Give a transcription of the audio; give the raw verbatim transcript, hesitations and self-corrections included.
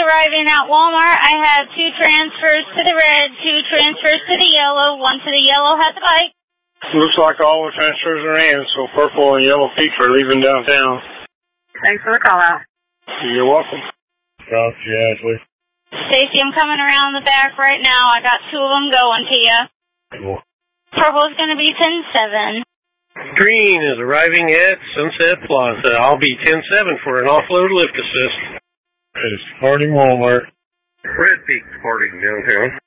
arriving at Walmart. I have two transfers to the red, two transfers to the yellow. One to the yellow has a bike. Looks like all the transfers are in, so purple and yellow peaks are leaving downtown. Thanks for the call out. You're welcome. Copy, Ashley. Stacy, I'm coming around the back right now. I got two of them going to you. Cool. Purple's going to be ten seven. Green is arriving at Sunset Plaza. I'll be ten seven for an offload lift assist. It's departing Walmart. Red Peak departing downtown.